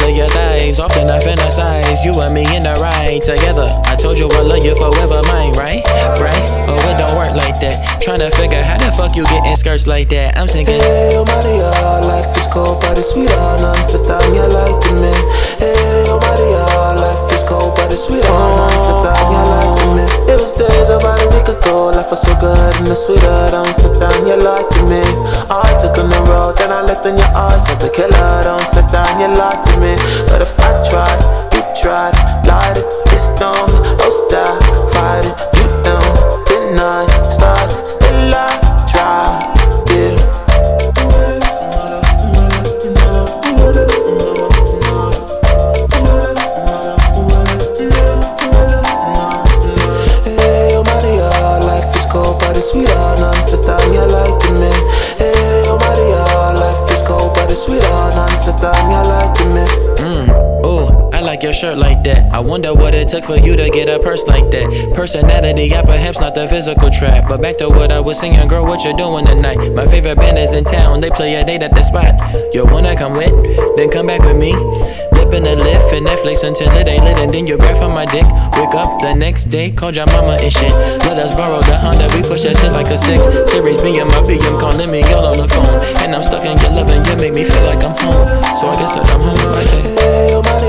to your thighs. Often I fantasize, you and me in the ride together. I told you I love you forever, mine, right? Right? Oh, it don't work like that. Tryna figure how the fuck you getting skirts like that. I'm thinking, hey, oh Maria, life is cold, but it's sweeter. Non-satania like the man. Hey, oh Maria, life is cold, but it's sweeter. Non-satania like the man. It was days about a week ago. Life was so good and it's sweeter. Non-satania like the man. I took on the road, then I looked in your eyes. Like the killer, non-satania like to me. But if I tried, you tried, lied it, it's done. Oh, stop, fight it, you down, deny, start, still I try, yeah. Hey, oh Maria, life is cold, but it's sweeter. Non-satania like the man. Hey, oh Maria, life is cold, but it's sweeter. Non-satania like the man. I like your shirt like that. I wonder what it took for you to get a purse like that. Personality, yeah, perhaps not the physical trap. But back to what I was saying, girl, what you doing tonight? My favorite band is in town, they play a date at the spot. You wanna come with? Then come back with me. Lip in the lift and Netflix until it ain't lit. And then you grab from my dick. Wake up the next day, called your mama and shit. Let us borrow the Honda, we push that shit like a 6 Series B in my BM, calling me all on the phone. And I'm stuck in your love and you make me feel like I'm home. So I guess that I'm home, I say, hey, oh Maria,